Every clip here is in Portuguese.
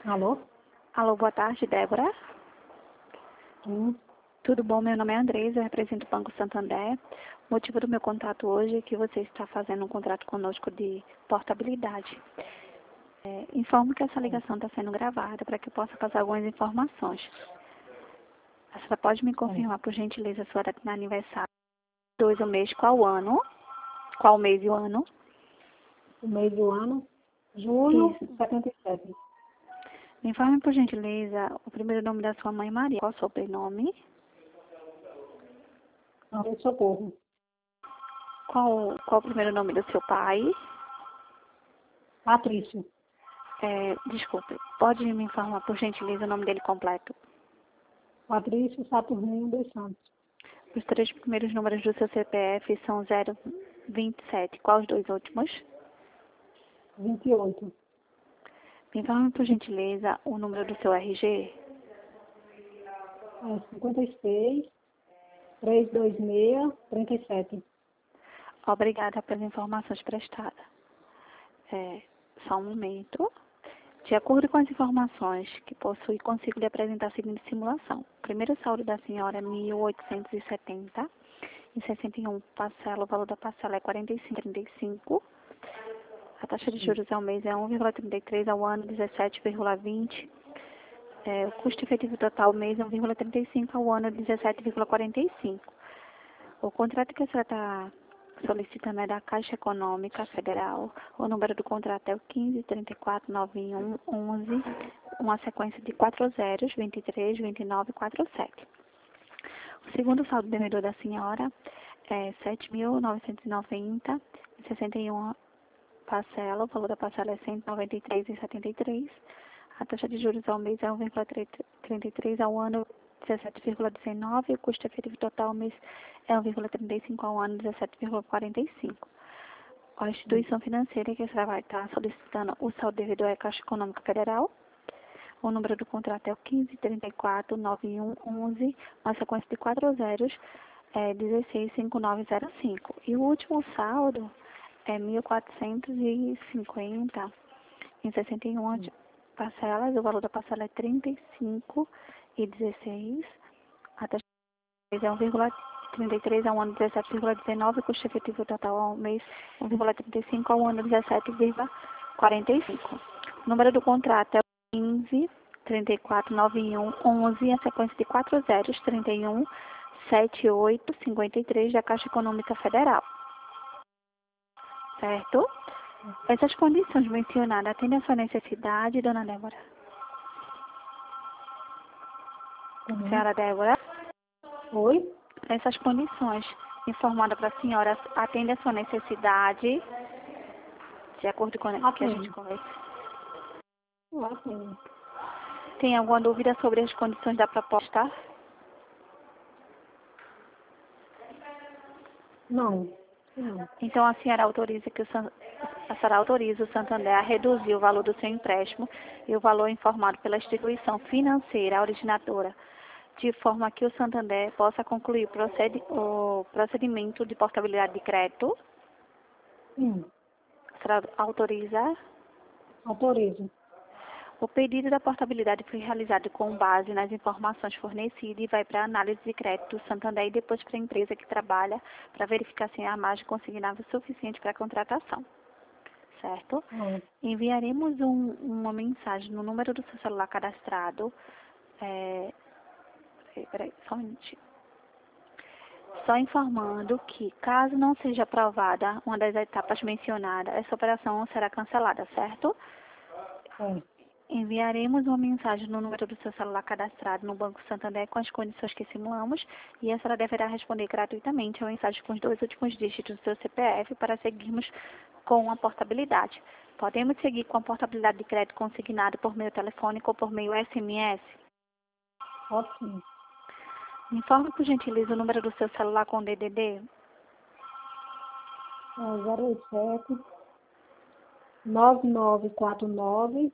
Alô? Alô, boa tarde, Débora. Sim. Tudo bom? Meu nome é Andresa, eu represento o Banco Santander. O motivo do meu contato hoje é que você está fazendo um contrato conosco de portabilidade. Informo que essa ligação está sendo gravada para que eu possa passar algumas informações. A senhora pode me confirmar, por gentileza, a sua data de aniversário? 2 o mês, qual ano? Qual mês e o ano? O mês do ano, junho Isso. 77. Me informe, por gentileza, o primeiro nome da sua mãe, Maria. Qual o sobrenome? Maria de Socorro. Qual o primeiro nome do seu pai? Patrício. Desculpe, pode me informar, por gentileza, o nome dele completo? Patrício Saturnino dos Santos. Os 3 primeiros números do seu CPF são 027. Qual os 2 últimos? 28. Me informe, por gentileza, o número do seu RG? 56, 326, 37. Obrigada pelas informações prestadas. Só um momento. De acordo com as informações que possui, consigo lhe apresentar a seguinte simulação. O primeiro saldo da senhora é 1.870. Em 61 parcela, o valor da parcela é 45,35. A taxa de juros ao mês é 1,33, ao ano 17,20. O custo efetivo total ao mês é 1,35, ao ano 17,45. O contrato que a senhora está solicitando é da Caixa Econômica Federal. O número do contrato é o 15349111, uma sequência de 4 zeros, 23, 29 e 47. O segundo saldo devedor da senhora é 7.990, em 61 parcela, o valor da parcela é 193,73. A taxa de juros ao mês é 1,33, ao ano 17,19. O custo efetivo total ao mês é 1,35, ao ano 17,45. A instituição financeira que a senhora vai estar solicitando o saldo devedor é a Caixa Econômica Federal. O número do contrato é o 15349111, uma sequência de 4 zeros, 165905. E o último saldo é 1.450 em 61 parcelas. O valor da parcela é 35,16. A taxa de juros é 1,33, ao ano 17,19. O custo efetivo total ao mês 1,35, ao ano 17,45. O número do contrato é 15349111, a sequência de 4 zeros, 317853 da Caixa Econômica Federal. Certo? Essas condições mencionadas atendem a sua necessidade, dona Débora? Senhora Débora? Oi? Essas condições informadas para a senhora atendem a sua necessidade, de acordo com o que a gente conversa? Sim. Tem alguma dúvida sobre as condições da proposta? Não. Não. Então a senhora autoriza o Santander a reduzir o valor do seu empréstimo e o valor informado pela instituição financeira originadora, de forma que o Santander possa concluir o procedimento de portabilidade de crédito? Sim. A senhora autoriza? Autorizo. O pedido da portabilidade foi realizado com base nas informações fornecidas e vai para a análise de crédito do Santander e depois para a empresa que trabalha para verificar se há margem consignável suficiente para a contratação. Certo? Enviaremos uma mensagem no número do seu celular cadastrado. Peraí, só um minutinho. Só informando que, caso não seja aprovada uma das etapas mencionadas, essa operação será cancelada, certo? Enviaremos uma mensagem no número do seu celular cadastrado no Banco Santander com as condições que simulamos e a senhora deverá responder gratuitamente a mensagem com os 2 últimos dígitos do seu CPF para seguirmos com a portabilidade. Podemos seguir com a portabilidade de crédito consignado por meio telefônico ou por meio SMS? Pode sim. Informe, por gentileza, o número do seu celular com DDD. 07 9949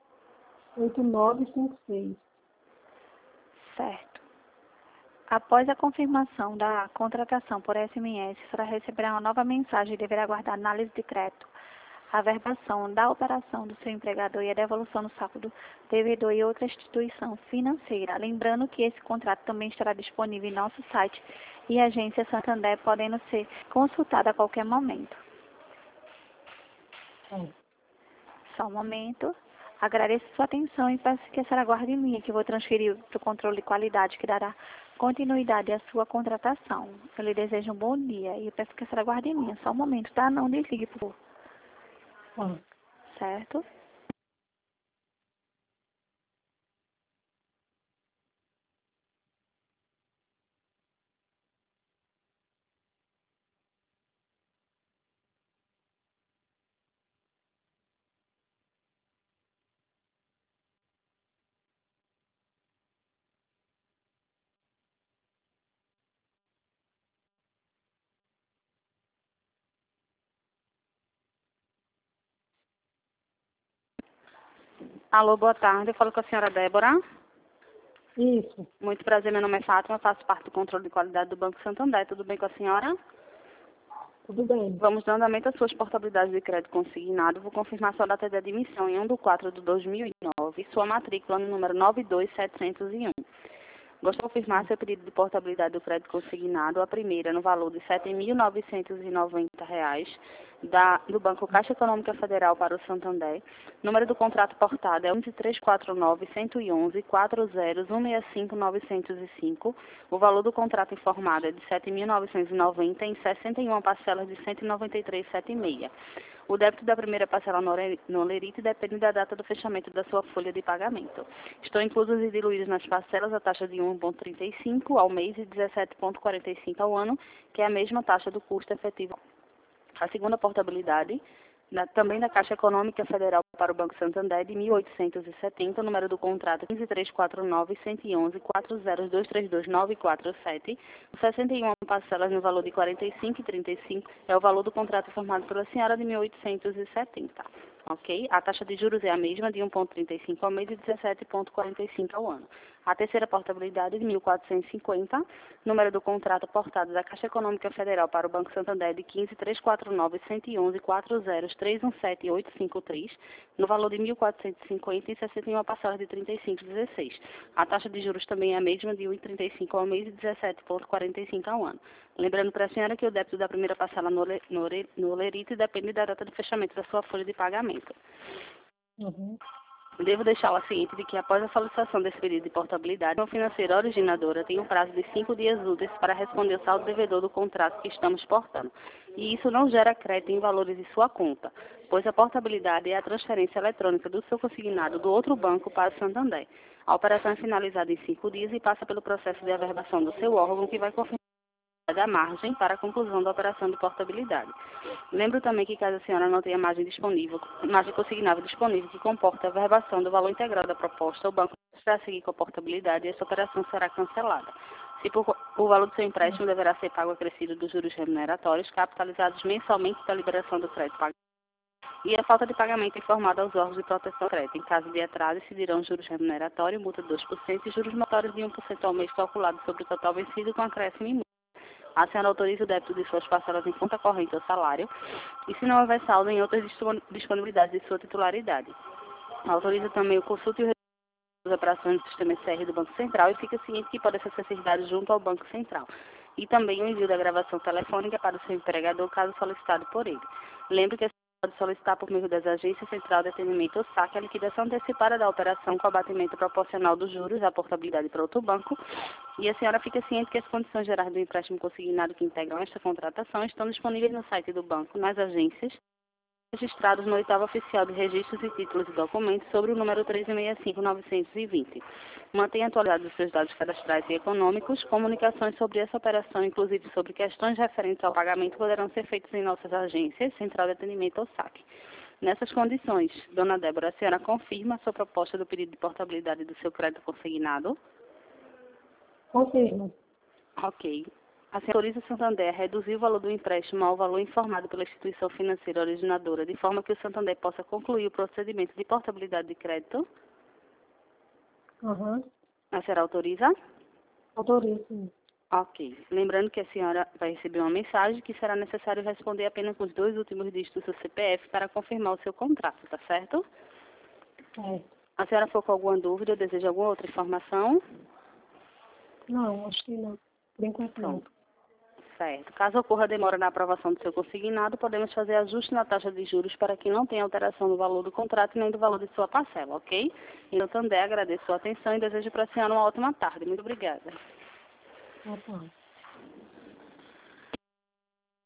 8956. Certo. Após a confirmação da contratação por SMS, a senhora receberá uma nova mensagem e deverá aguardar análise de crédito. a averbação da operação do seu empregador e a devolução no saldo do devedor e outra instituição financeira. Lembrando que esse contrato também estará disponível em nosso site e agência Santander, podendo ser consultado a qualquer momento. Só um momento. Agradeço sua atenção e peço que a senhora aguarde em linha, que eu vou transferir para o controle de qualidade, que dará continuidade à sua contratação. Eu lhe desejo um bom dia e eu peço que a senhora aguarde em linha. Só um momento, tá? Não desligue, por favor. Certo? Alô, boa tarde. Eu falo com a senhora Débora. Isso. Muito prazer, meu nome é Fátima, eu faço parte do controle de qualidade do Banco Santander. Tudo bem com a senhora? Tudo bem. Vamos dando andamento às suas portabilidades de crédito consignado. Vou confirmar sua data de admissão em 1/4/2009 e sua matrícula no número 92701. Gostaria de confirmar seu pedido de portabilidade do crédito consignado, a primeira no valor de R$ 7.990, do Banco Caixa Econômica Federal para o Santander. Número do contrato portado é 1134911140165905. O valor do contrato informado é de R$ 7.990 em 61 parcelas de R$ 193,76. O débito da primeira parcela no Lerite depende da data do fechamento da sua folha de pagamento. Estão inclusos e diluídos nas parcelas a taxa de 1,35 ao mês e 17,45 ao ano, que é a mesma taxa do custo efetivo. A segunda portabilidade, também da Caixa Econômica Federal para o Banco Santander, de 1.870, o número do contrato 15349-111-40232-947, 61 parcelas no valor de R$ 45,35, é o valor do contrato formado pela senhora de 1.870. Ok? A taxa de juros é a mesma, de 1,35 ao mês e 17,45 ao ano. A terceira portabilidade de 1.450, número do contrato portado da Caixa Econômica Federal para o Banco Santander de 15.349-111-40317-853, no valor de 1.450 e 61 parcelas de 35,16. A taxa de juros também é a mesma, de 1,35 ao mês e 17,45 ao ano. Lembrando para a senhora que o débito da primeira parcela no Lerite depende da data de fechamento da sua folha de pagamento. Devo deixá-la ciente de que, após a solicitação desse pedido de portabilidade, a financeira originadora tem um prazo de 5 dias úteis para responder o saldo devedor do contrato que estamos portando. E isso não gera crédito em valores de sua conta, pois a portabilidade é a transferência eletrônica do seu consignado do outro banco para o Santander. A operação é finalizada em 5 dias e passa pelo processo de averbação do seu órgão, que vai confirmar da margem para a conclusão da operação de portabilidade. Lembro também que, caso a senhora não tenha margem consignável disponível que comporta a verbação do valor integral da proposta, o banco vai seguir com a portabilidade e essa operação será cancelada. O valor do seu empréstimo deverá ser pago acrescido dos juros remuneratórios, capitalizados mensalmente da liberação do crédito pago. E a falta de pagamento informada aos órgãos de proteção ao crédito. Em caso de atraso, incidirão juros remuneratórios, multa de 2% e juros motórios de 1% ao mês calculado sobre o total vencido com acréscimo em multa. A senhora autoriza o débito de suas parcelas em conta corrente ou salário, e se não houver saldo em outras disponibilidades de sua titularidade. Autoriza também o consulta e o registro das operações do sistema SR do Banco Central e fica ciente que pode ser acessibilidade junto ao Banco Central. E também o envio da gravação telefônica para o seu empregador, caso solicitado por ele. Lembre que pode solicitar por meio das agências Central de Atendimento ou SAC a liquidação antecipada da operação com abatimento proporcional dos juros, a portabilidade para outro banco, e a senhora fica ciente que as condições gerais do empréstimo consignado que integram esta contratação estão disponíveis no site do banco, nas agências, registrados no 8º Oficial de Registros e Títulos e Documentos sobre o número 1365-920. Mantenha atualizados os seus dados cadastrais e econômicos. Comunicações sobre essa operação, inclusive sobre questões referentes ao pagamento, poderão ser feitas em nossas agências, Central de Atendimento ou SAC. Nessas condições, dona Débora, a senhora confirma a sua proposta do pedido de portabilidade do seu crédito consignado? Confirmo. Ok. A senhora autoriza o Santander a reduzir o valor do empréstimo ao valor informado pela instituição financeira originadora, de forma que o Santander possa concluir o procedimento de portabilidade de crédito? A senhora autoriza? Autorizo. Ok. Lembrando que a senhora vai receber uma mensagem que será necessário responder apenas com os 2 últimos dígitos do seu CPF para confirmar o seu contrato, tá certo? A senhora ficou com alguma dúvida ou deseja alguma outra informação? Não, acho que não. Por enquanto não. Pronto. Certo. Caso ocorra demora na aprovação do seu consignado, podemos fazer ajuste na taxa de juros para que não tenha alteração no valor do contrato nem do valor de sua parcela, ok? Então, também agradeço a sua atenção e desejo para a senhora uma ótima tarde. Muito obrigada. Tá bom.